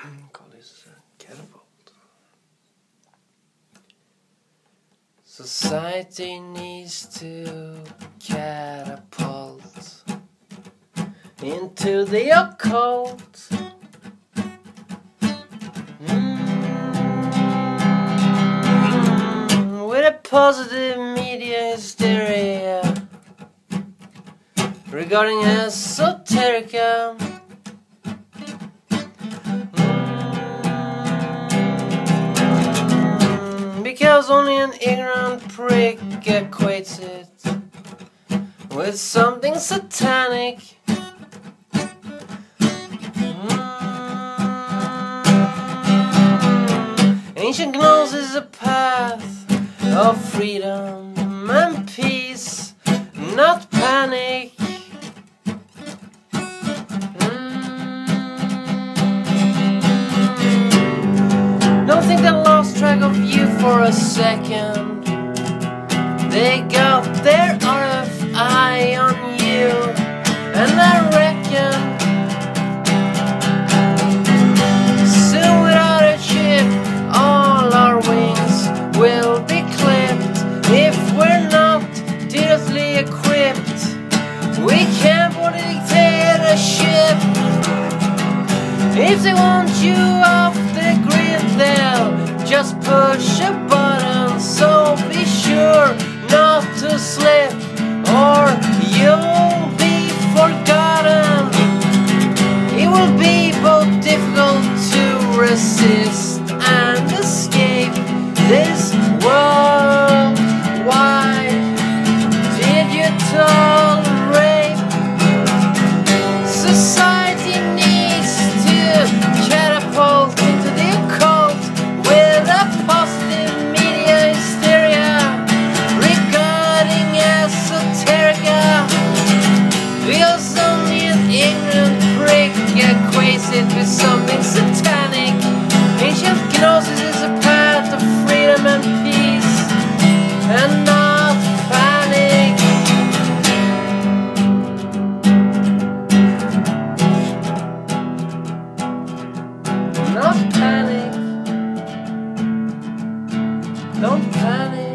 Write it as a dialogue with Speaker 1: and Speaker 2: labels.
Speaker 1: call this catapult. Society needs to catapult into the occult. With a positive media hysteria regarding esoterica. Because only an ignorant prick equates it with something satanic. Ancient gnosis is a path of freedom and peace, not panic. Don't think they lost track of you for a second. They got their RFI on you, and I reckon soon without a chip all our wings will be clipped. If we're not digitally equipped, we can't put a dictatorship. If they want you off the grid, they'll just push a button. So be sure not to slip, or you'll be forgotten. It will be both difficult to resist and escape this world. Why did you tolerate? Society needs to catapult into the occult with a positive media hysteria regarding esoterica. Because only an ignorant prick equates it with something satanic. Ancient gnosis is a path of freedom and peace, and not panic. Not panic. Don't panic.